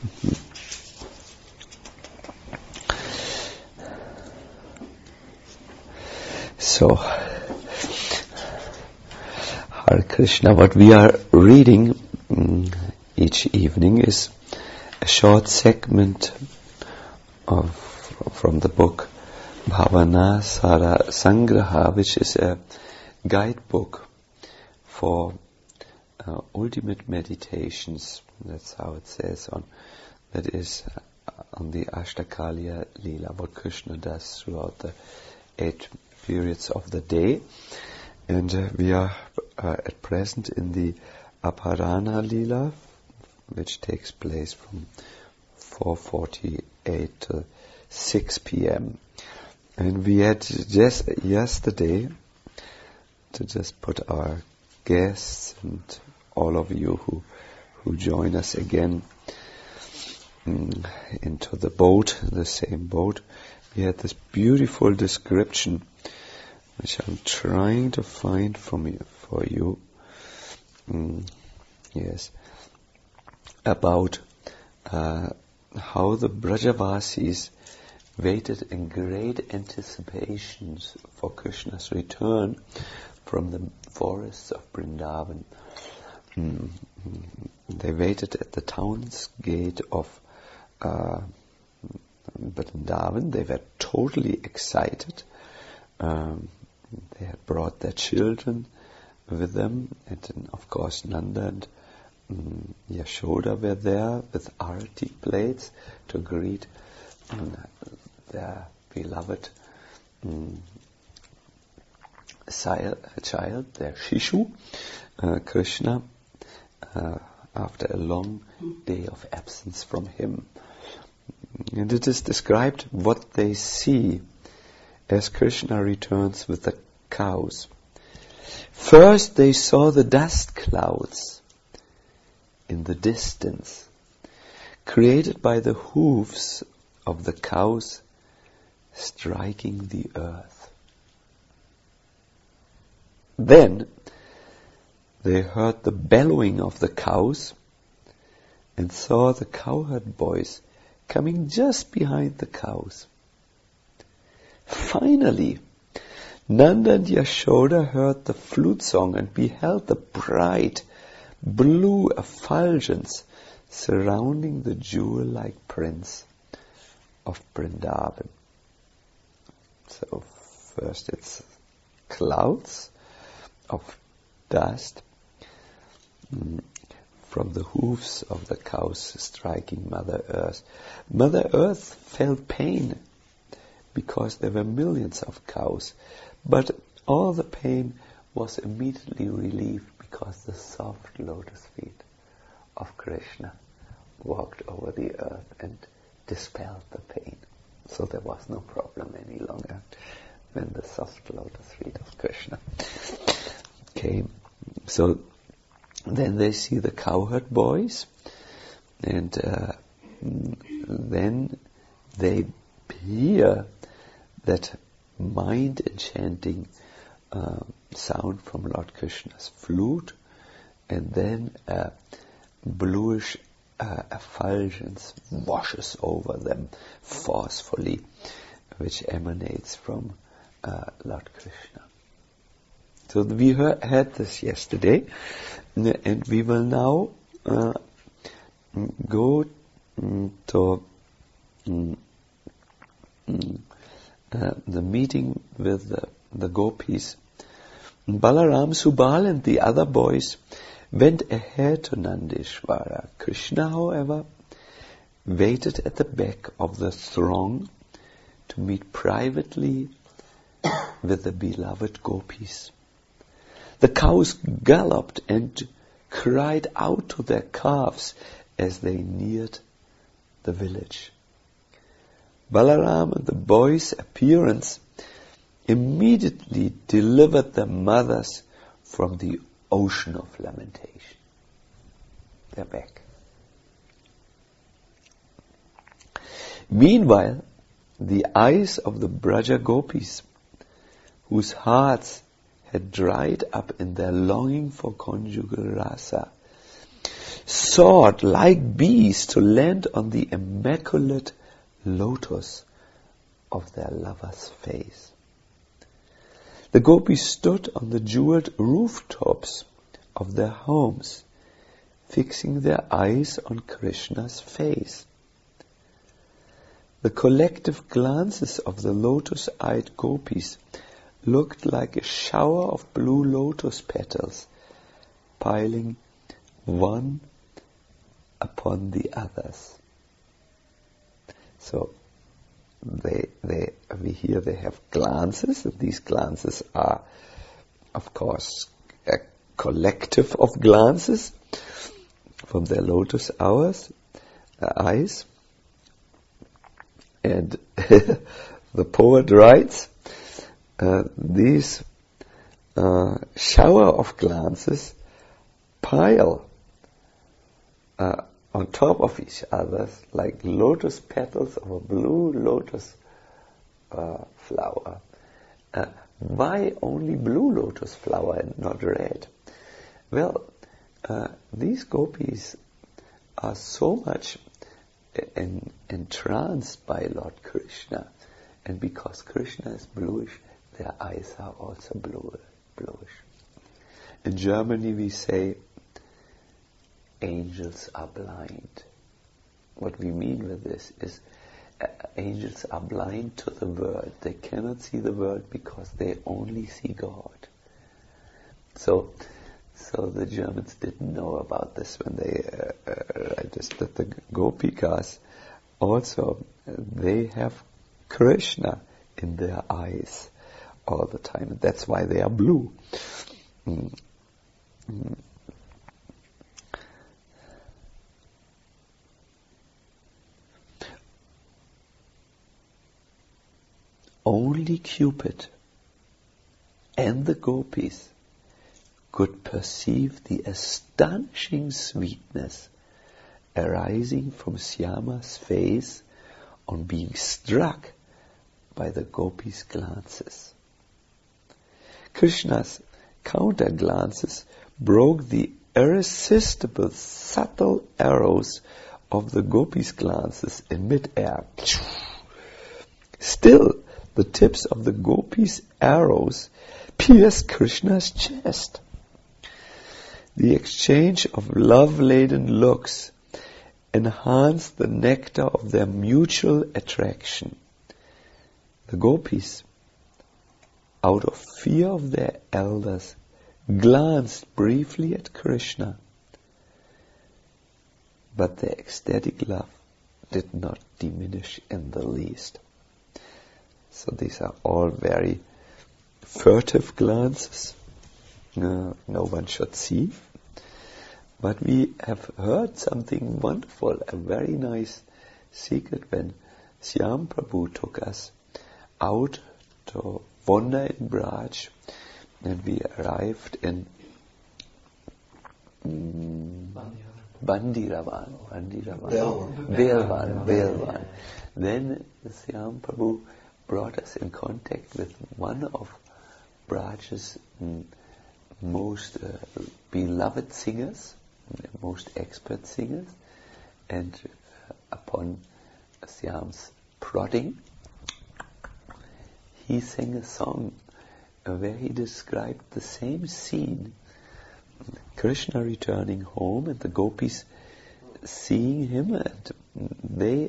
So, Hare Krishna, what we are reading each evening is a short segment from the book Bhavana Sara Sangraha, which is a guidebook for ultimate meditations. That's how it says that is on the Ashtakaliya Leela, what Krishna does throughout the 8 periods of the day. And we are at present in the Aparana Leela, which takes place from 4:48 to 6 p.m. And we had just yesterday to just put our guests and all of you who join us again into the boat, the same boat. We had this beautiful description, which I'm trying to find for you. Yes, about how the Brajavasis waited in great anticipations for Krishna's return from the forests of Vrindavan. They waited at the town's gate of Vrindavan. They were totally excited. They had brought their children with them, and then, of course, Nanda and Yashoda were there with arati plates to greet their beloved child, their Shishu, Krishna, after a long day of absence from him. And it is described what they see as Krishna returns with the cows. First they saw the dust clouds in the distance, created by the hooves of the cows striking the earth. Then they heard the bellowing of the cows and saw the cowherd boys coming just behind the cows. Finally, Nanda and Yashoda heard the flute song and beheld the bright blue effulgence surrounding the jewel-like prince of Vrindavan. So first it's clouds of dust from the hooves of the cows striking Mother Earth. Mother Earth felt pain because there were millions of cows, but all the pain was immediately relieved because the soft lotus feet of Krishna walked over the earth and dispelled the pain. So there was no problem any longer when the soft lotus feet of Krishna came. So then they see the cowherd boys, and then they hear that mind-enchanting sound from Lord Krishna's flute, and then a bluish effulgence washes over them forcefully, which emanates from Lord Krishna. So we had this yesterday, and we will now go to the meeting with the gopis. Balaram, Subal and the other boys went ahead to Nandeshwara. Krishna, however, waited at the back of the throng to meet privately with the beloved gopis. The cows galloped and cried out to their calves as they neared the village. Balaram and the boys' appearance immediately delivered the mothers from the ocean of lamentation. They're back. Meanwhile, the eyes of the Braja Gopis, whose hearts had dried up in their longing for conjugal rasa, soared like bees to land on the immaculate lotus of their lover's face. The gopis stood on the jeweled rooftops of their homes, fixing their eyes on Krishna's face. The collective glances of the lotus-eyed gopis looked like a shower of blue lotus petals, piling one upon the others. So we have glances, and these glances are, of course, a collective of glances from their lotus eyes. And the poet writes, these shower of glances pile on top of each other like lotus petals of a blue lotus flower. Why only blue lotus flower and not red? Well, these gopis are so much entranced by Lord Krishna, and because Krishna is bluish, their eyes are also bluish. In Germany we say, angels are blind. What we mean with this is angels are blind to the world. They cannot see the world because they only see God. So the Germans didn't know about this when they registered the Gopikas. Also, they have Krishna in their eyes all the time, and that's why they are blue. Only Cupid and the gopis could perceive the astonishing sweetness arising from Syama's face on being struck by the gopis' glances. Krishna's counter glances broke the irresistible subtle arrows of the gopis' glances in mid-air. Still, the tips of the gopis' arrows pierced Krishna's chest. The exchange of love-laden looks enhanced the nectar of their mutual attraction. The gopis, out of fear of their elders, glanced briefly at Krishna, but their ecstatic love did not diminish in the least. So these are all very furtive glances. No one should see. But we have heard something wonderful, a very nice secret when Syam Prabhu took us out to wander in Braj, and we arrived in Bandiravan. Then Syam Prabhu brought us in contact with one of Braj's most beloved singers, most expert singers, and upon Syam's prodding, he sang a song where he described the same scene, Krishna returning home and the gopis seeing him, and they,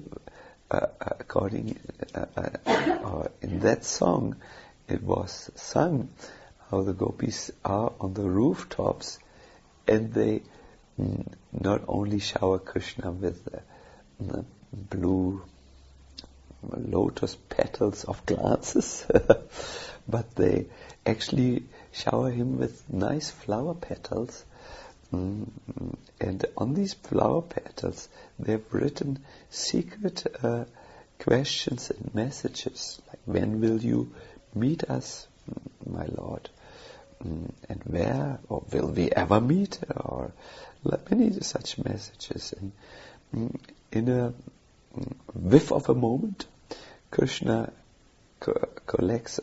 in that song, it was sung how the gopis are on the rooftops and they not only shower Krishna with the blue lotus petals of glances, but they actually shower him with nice flower petals. And on these flower petals, they've written secret questions and messages, like, when will you meet us, my Lord? And where, or will we ever meet? Or many such messages. And in a whiff of a moment, Krishna collects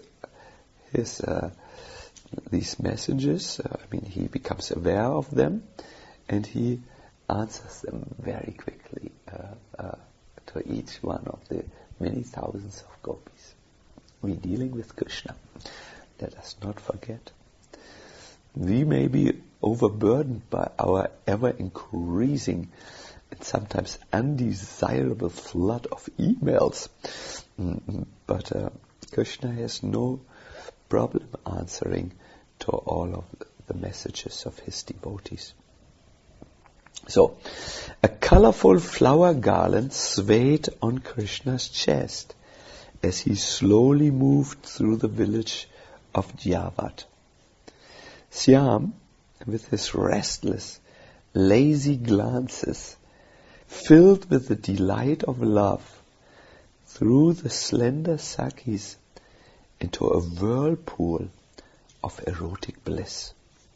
these messages. He becomes aware of them, and he answers them very quickly to each one of the many thousands of gopis. We're dealing with Krishna. Let us not forget. We may be overburdened by our ever-increasing and sometimes undesirable flood of emails, but Krishna has no problem answering to all of the messages of his devotees. So, a colorful flower garland swayed on Krishna's chest as he slowly moved through the village of Dyavat. Syam, with his restless, lazy glances, filled with the delight of love, threw the slender Sakis into a whirlpool of erotic bliss.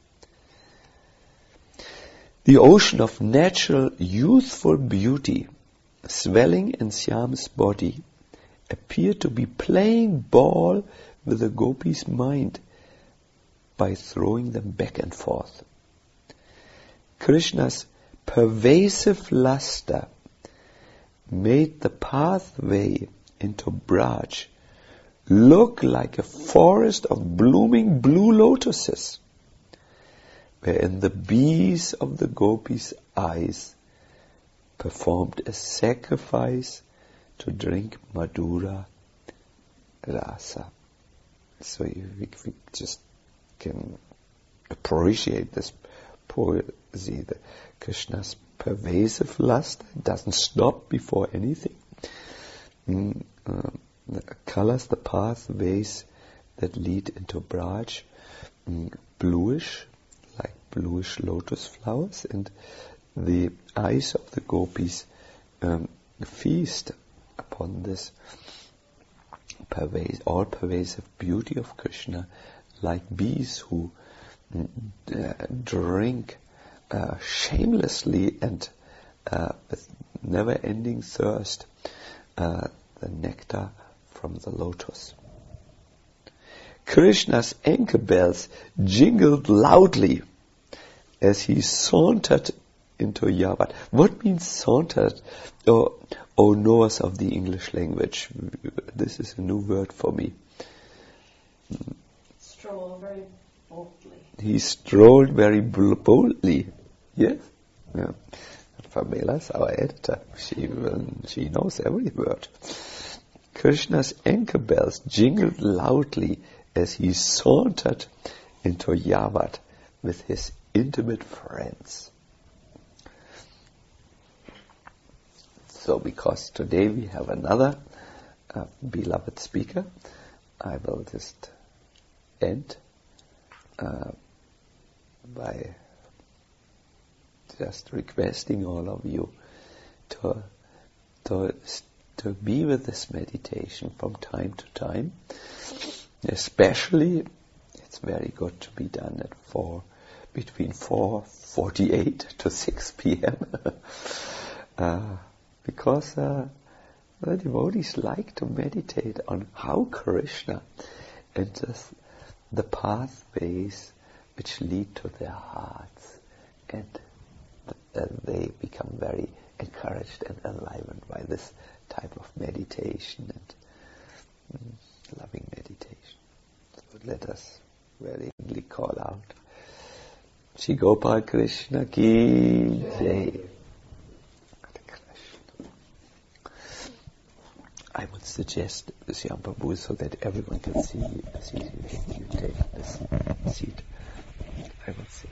The ocean of natural, youthful beauty swelling in Syam's body appeared to be playing ball with the gopis' mind by throwing them back and forth. Krishna's pervasive luster made the pathway into Braj look like a forest of blooming blue lotuses, wherein the bees of the gopis' eyes performed a sacrifice to drink Madhura Rasa. So we just can appreciate this poesy. The Krishna's pervasive lust doesn't stop before anything. Colors the pathways that lead into Braj bluish, like bluish lotus flowers, and the eyes of the gopis feast upon this all-pervasive beauty of Krishna, like bees who drink shamelessly and with never-ending thirst the nectar from the lotus. Krishna's ankle bells jingled loudly as he sauntered into Yavat. What means sauntered? Oh, knowers of the English language, this is a new word for me. Stroll very boldly. He strolled very boldly. Yes? Yeah. Famelas, our editor, she knows every word. Krishna's ankle bells jingled loudly as he sauntered into Yavat with his intimate friends. So because today we have another beloved speaker, I will just end by just requesting all of you to be with this meditation from time to time. Especially, it's very good to be done at between 4:48 to 6 p.m. Because the devotees like to meditate on how Krishna enters the pathways which lead to their hearts, and they become very encouraged and enlivened by this type of meditation and loving meditation. So let us very humbly call out, Shri Gopal Krishna ki Jai. I would suggest, Syam Prabhu, so that everyone can see you take this seat. I would say.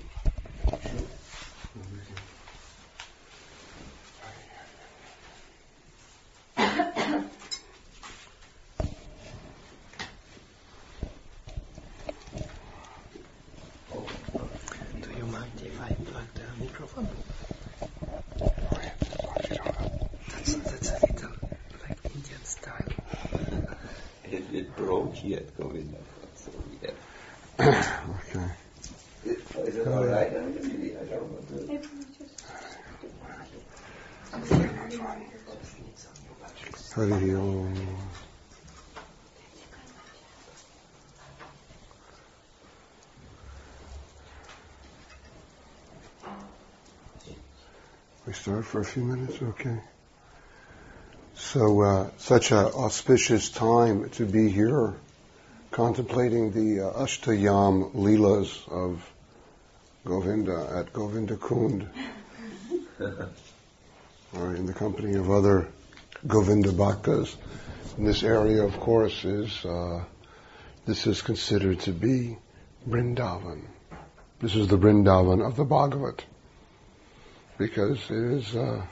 Do you mind if I plug the microphone? That's a little like Indian style. It broke here at Govinda. So yeah. Okay. Is it all right? I don't know. Hari Om. start for a few minutes? Okay. So, such an auspicious time to be here, contemplating the Ashtayam Leelas of Govinda at Govinda Kund, or in the company of other Govinda Bhaktas. And this area, of course, this is considered to be Vrindavan. This is the Vrindavan of the Bhagavat, because it is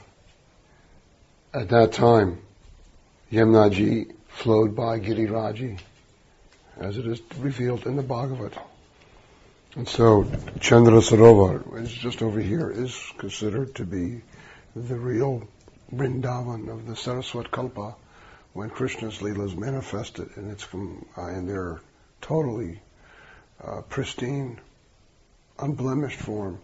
at that time Yamnaji flowed by Giriraji, as it is revealed in the Bhagavat. And so Chandra Sarovar, which is just over here, is considered to be the real Vrindavan of the Saraswat Kalpa, when Krishna's Leelas manifested in their totally pristine, unblemished form.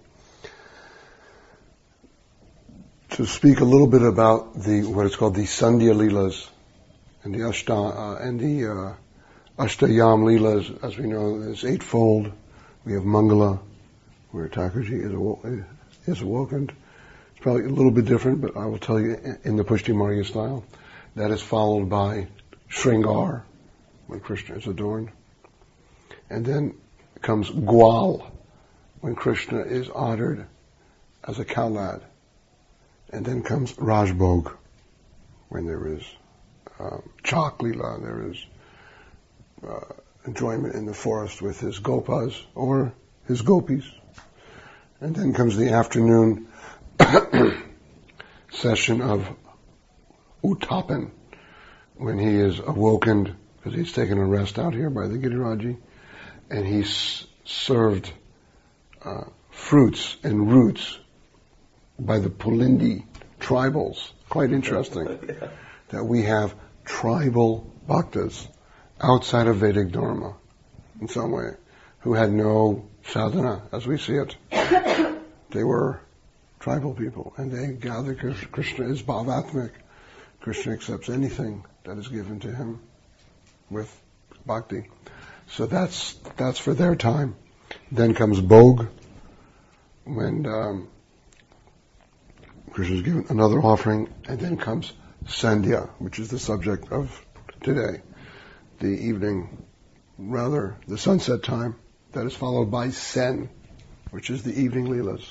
To speak a little bit about what is called the Sandhya Leelas and the Ashtayam Leelas, as we know, is eightfold. We have Mangala, where Thakurji is awoken. It's probably a little bit different, but I will tell you in the Pushti Marga style. That is followed by Shringar, when Krishna is adorned. And then comes Gwal, when Krishna is honored as a cow lad. And then comes Rajbhog, when there is Chak Leela, there is enjoyment in the forest with his gopas or his gopis. And then comes the afternoon session of Uttapan, when he is awoken, because he's taken a rest out here by the Giriraji, and he's served fruits and roots by the Pulindi tribals. Quite interesting that we have tribal bhaktas outside of Vedic Dharma, in some way, who had no sadhana, as we see it. They were tribal people, and they gathered. Krishna is bhavatmik. Krishna accepts anything that is given to him with bhakti. So that's for their time. Then comes Bhog, when Krishna is given another offering, and then comes Sandhya, which is the subject of today, the sunset time, that is followed by Sen, which is the evening Leelas.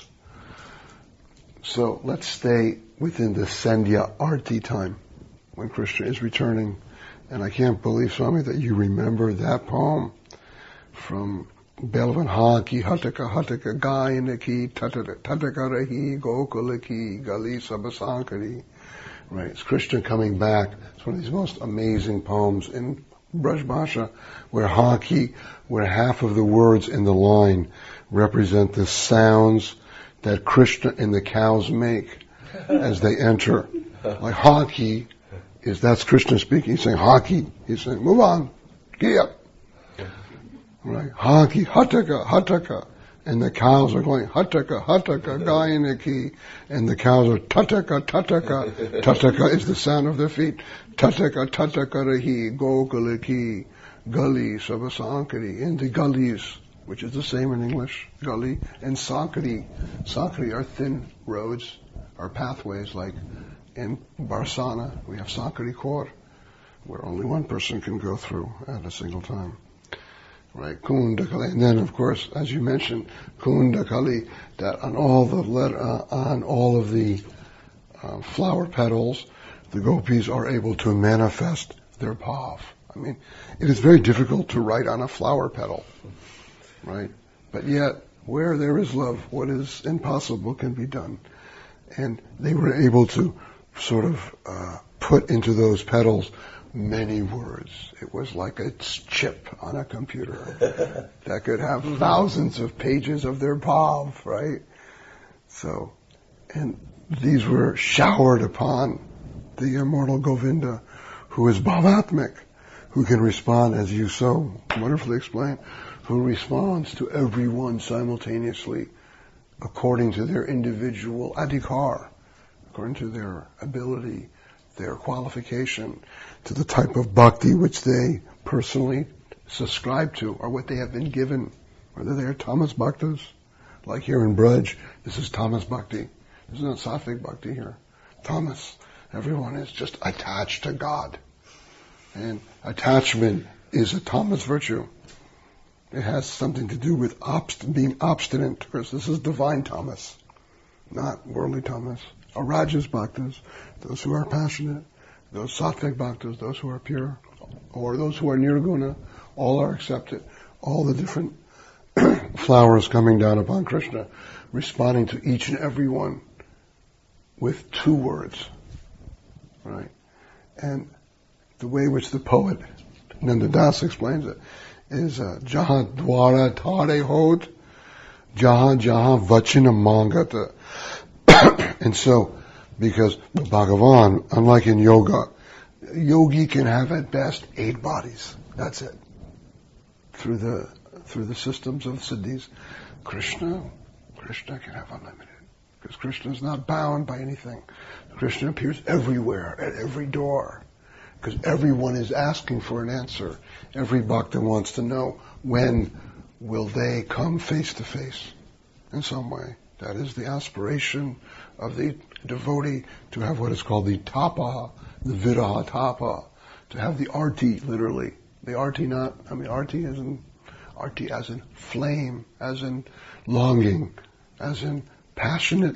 So let's stay within the Sandhya Arti time, when Krishna is returning. And I can't believe, Swami, that you remember that poem from Belvan. Ki hataka hataka gayanaki tatakarahi gokulaki gali sabasankari. Right, it's Krishna coming back. It's one of these most amazing poems in Braj Bhasha, where half of the words in the line represent the sounds that Krishna and the cows make as they enter. Like Haki, that's Krishna speaking. He's saying Haki. He's saying, move on, get up. Right? Haki, hataka, hataka. And the cows are going, hataka, hataka, gayanaki. And the cows are tataka, tataka. Tataka is the sound of their feet. Tataka, tataka rahi, gokulaki, gali, sabasankari. In the gullies, which is the same in English, gully, and sankari. Sankari are thin roads, are pathways, like in Barsana, we have Sankari Kaur, where only one person can go through at a single time. Right, Kundakali, and then of course, as you mentioned, Kundakali, that on all of the flower petals, the gopis are able to manifest their bhav. I mean, it is very difficult to write on a flower petal, right? But yet, where there is love, what is impossible can be done. And they were able to sort of put into those petals many words. It was like a chip on a computer that could have thousands of pages of their bhav, right? So, and these were showered upon the immortal Govinda, who is bhavatmik, who can respond, as you so wonderfully explained, who responds to everyone simultaneously according to their individual adhikar, according to their ability, their qualification, to the type of bhakti which they personally subscribe to, or what they have been given, whether they are tamas bhaktas, like here in Braj, this is tamas bhakti, There's no sattvic bhakti here. Tamas. Everyone is just attached to God. And attachment is a tamas virtue. It has something to do with being obstinate, because this is divine tamas, not worldly tamas. Or rajas bhaktas, those who are passionate, those sattvic bhaktas, those who are pure, or those who are nirguna, all are accepted. All the different flowers coming down upon Krishna, responding to each and every one with 2 words. Right? And the way which the poet Nanda Das explains it is Jaha Dwara Tare Hod, Jaha Jaha Vachina Mangata. And so, because Bhagavan, unlike in yoga, yogi can have at best 8 bodies. That's it. Through the systems of siddhis, Krishna can have unlimited. Because Krishna is not bound by anything. Krishna appears everywhere, at every door. Because everyone is asking for an answer. Every bhakta wants to know, when will they come face to face in some way. That is the aspiration of the devotee, to have what is called the tapa, the viraha tapa, to have the arti, literally. The arti arti as in flame, as in longing, as in passionate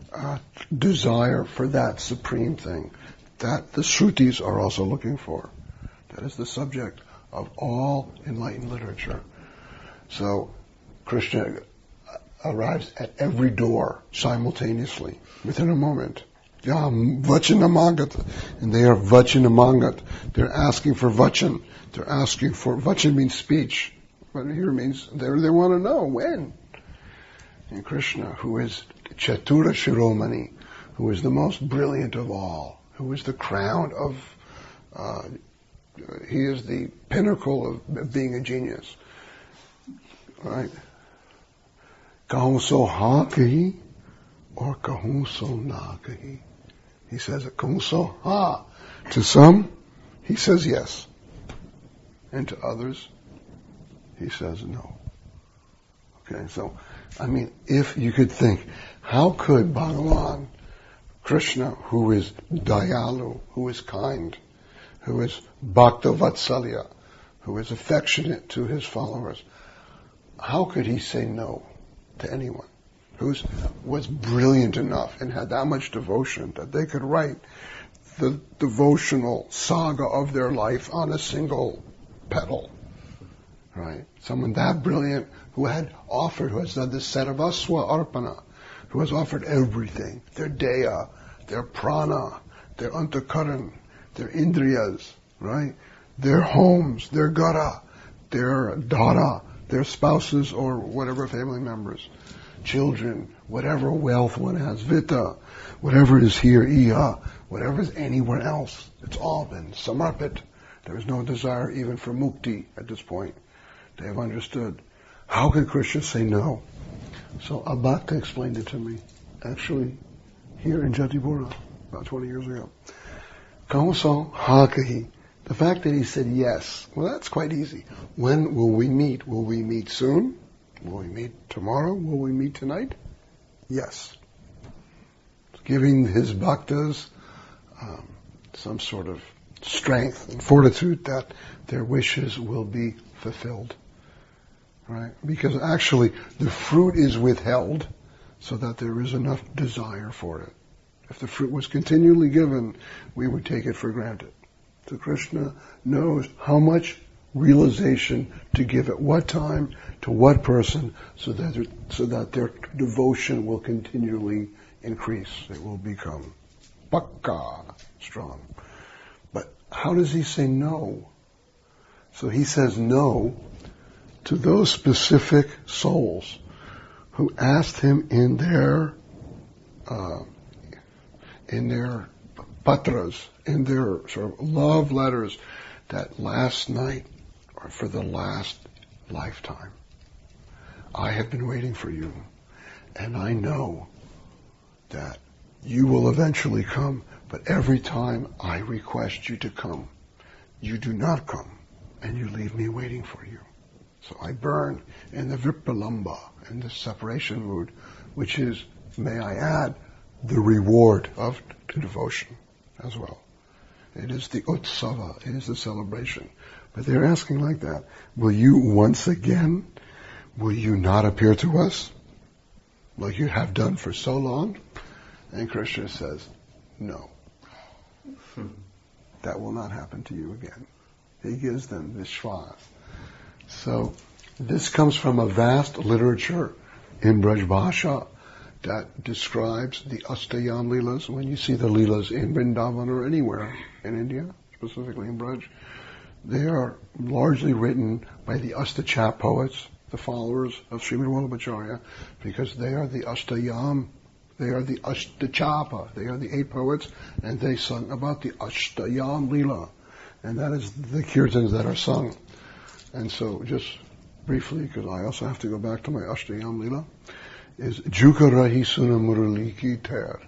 desire for that supreme thing that the Shrutis are also looking for. That is the subject of all enlightened literature. So Krishna arrives at every door simultaneously, within a moment. Vachinamangat, and they are Vachinamangat. They're asking for Vachan. They're asking for Vachan means speech, but here means they want to know when. And Krishna, who is Chatura Shiromani, who is the most brilliant of all, who is the crown of, he is the pinnacle of being a genius. Right? Kahun so ha kahi, or kahun so na kahi. He says, kahun so ha. To some, he says yes. And to others, he says no. Okay, so, if you could think, how could Bhagavan, Krishna, who is Dayalu, who is kind, who is Bhakta Vatsalya, who is affectionate to his followers, how could he say no to anyone who was brilliant enough and had that much devotion that they could write the devotional saga of their life on a single petal? Right? Someone that brilliant who has done the Sarvasva Arpana, who has offered everything, their Deya, their Prana, their Antakaran, their Indriyas, right? Their homes, their Gara, their Dara, their spouses or whatever family members, children, whatever wealth one has, Vita, whatever is here, Iya, whatever is anywhere else, it's all been samarpit. There is no desire even for mukti at this point. They have understood. How could Krishna say no? So Abhakta explained it to me, actually, here in Jatipura, about 20 years ago. Kauso hakahi. The fact that he said yes, well, that's quite easy. When will we meet? Will we meet soon? Will we meet tomorrow? Will we meet tonight? Yes. Giving his bhaktas some sort of strength and fortitude that their wishes will be fulfilled. Right? Because actually the fruit is withheld so that there is enough desire for it. If the fruit was continually given, we would take it for granted. So Krishna knows how much realization to give at what time to what person so that their devotion will continually increase. It will become pakka, strong. But how does he say no? So he says no to those specific souls who asked him in their patras, in their sort of love letters, that last night or for the last lifetime, I have been waiting for you, and I know that you will eventually come, but every time I request you to come, you do not come, and you leave me waiting for you. So I burn in the vipralamba, in the separation mood, which is, may I add, the reward of devotion as well. It is the utsava, it is the celebration. But they're asking like that, will you once again, will you not appear to us like you have done for so long? And Krishna says, no. That will not happen to you again. He gives them vishwas. So this comes from a vast literature in Braj Bhasha that describes the Astayam Leelas. When you see the Leelas in Vrindavan or anywhere in India, specifically in Braj, they are largely written by the Astachap poets, the followers of Srimad Vallabhacharya, because they are the Astayam, they are the Ashtachapa, they are the 8 poets, and they sung about the Ashtayam Leela. And that is the kirtans that are sung. And so, just briefly, because I also have to go back to my Ashtayam Leela, is Jukarahi Suna Murali Ki Ter.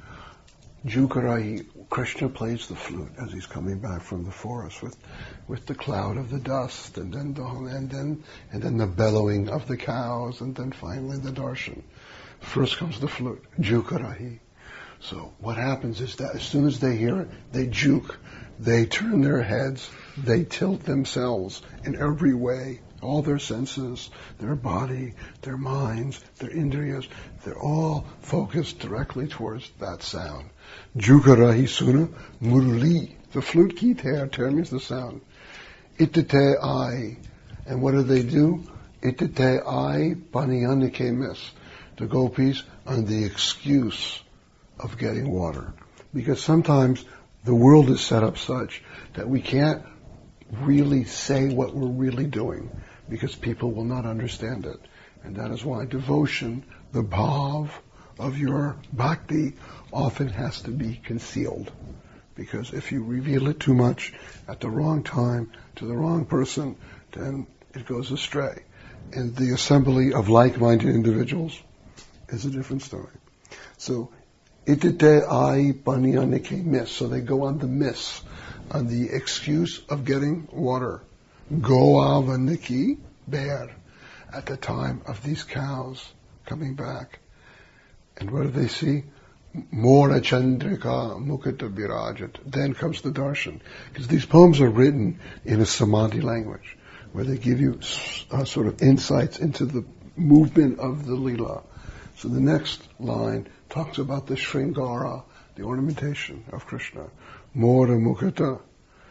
Jukarahi, Krishna plays the flute as he's coming back from the forest with the cloud of the dust, and then the bellowing of the cows, and then finally the darshan. First comes the flute, Jukarahi. So what happens is that as soon as they hear it, they juke, they turn their heads, they tilt themselves in every way. All their senses, their body, their minds, their indriyas, they're all focused directly towards that sound. Jukarahi Suna Murli. The flute ki ter means the sound. Itate I. And what do? Itate I paniyanike mis. The gopis on the excuse of getting water. Because sometimes the world is set up such that we can't really say what we're really doing, because people will not understand it. And that is why devotion, the bhav of your bhakti, often has to be concealed. Because if you reveal it too much at the wrong time to the wrong person, then it goes astray. And the assembly of like-minded individuals is a different story. So, itite ai panyanike miss. So they go on the miss, on the excuse of getting water. Goavaniki bear, at the time of these cows coming back. And what do they see? Mora Chandrika Mukata Birajat. Then comes the darshan. Because these poems are written in a Samadhi language, where they give you sort of insights into the movement of the Leela. So the next line talks about the Shringara, the ornamentation of Krishna. Mora Mukata,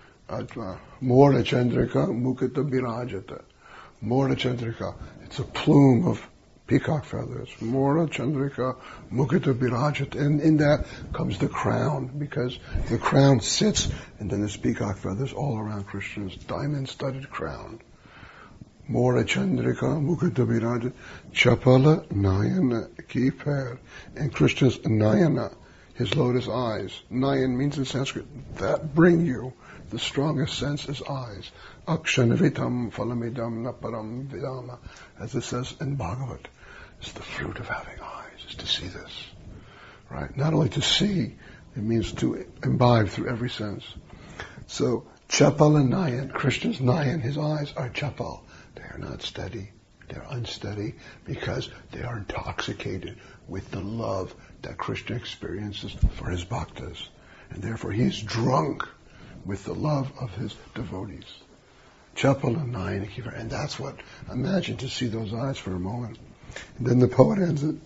Mora Chandrika Mukata Birajata. Mora Chandrika, it's a plume of peacock feathers. Mora Chandrika Mukata Birajat. And in that comes the crown, because the crown sits, and then there's peacock feathers all around Krishna's diamond-studded crown. Mora Chandrika Mukata Birajat Chapala Nayana Kiper. And Krishna's Nayana, his lotus eyes. Nayan means in Sanskrit, that bring you. The strongest sense is eyes. Akshanavitam phalamidam naparam vidama. As it says in Bhagavat, it's the fruit of having eyes, is to see this. Right? Not only to see, it means to imbibe through every sense. So, Chapal and Nayan, Krishna's Nayan, his eyes are Chapal. They are not steady. They're unsteady because they are intoxicated with the love that Krishna experiences for his bhaktas. And therefore he is drunk with the love of his devotees. Chapal and Nayan, and that's what, imagine to see those eyes for a moment. And then the poet ends it,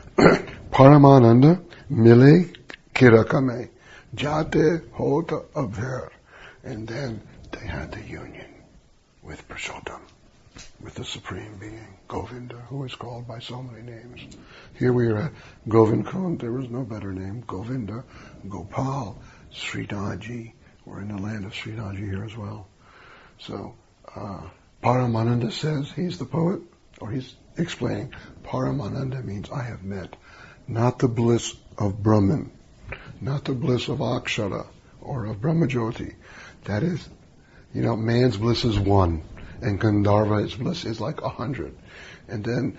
Paramananda mile kirakame, jate hota abher. And then they had the union with Purushottam, with the Supreme Being, Govinda, who is called by so many names. Here we are at Govind Kund, there is no better name, Govinda, Gopal, Sridaji. We're in the land of Sridaji here as well. So, Paramananda says, he's the poet, or he's explaining, Paramananda means I have met, not the bliss of Brahman, not the bliss of Akshara, or of Brahmajyoti. That is, man's bliss is 1, and Gandharva's bliss is like 100. And then,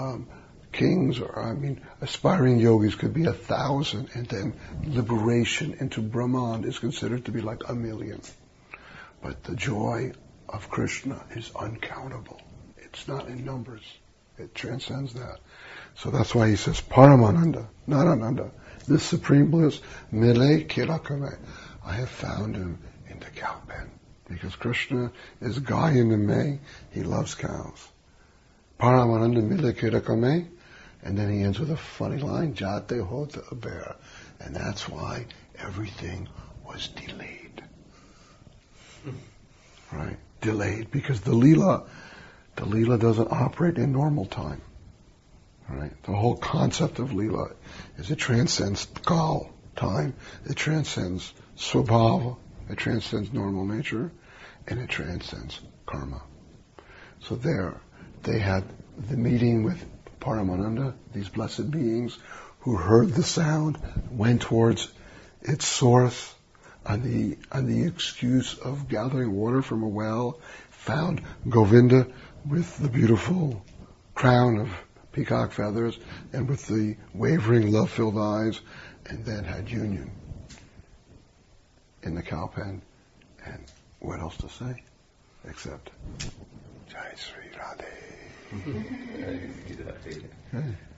kings, aspiring yogis could be 1,000, and then liberation into Brahman is considered to be like 1,000,000. But the joy of Krishna is uncountable. It's not in numbers. It transcends that. So that's why he says Paramananda, not Ananda. This supreme bliss, Mile Kirakame, I have found him in the cow pen. Because Krishna is Guy in the May, he loves cows. Paramananda Mile Kirakame, and then he ends with a funny line, Jate Hota Abera. And that's why everything was delayed. Right? Delayed, because the Leela doesn't operate in normal time. Right? The whole concept of Leela is it transcends Kal, time, it transcends Swabhava, it transcends normal nature, and it transcends karma. So there, they had the meeting with Paramananda, these blessed beings who heard the sound, went towards its source on the excuse of gathering water from a well, found Govinda with the beautiful crown of peacock feathers and with the wavering love-filled eyes, and then had union in the cow pen. And what else to say except Jai Sri Radhe. Jai Sri Radhe.